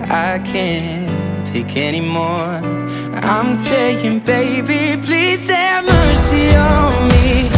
I can't take anymore. I'm saying, baby, please have mercy on me.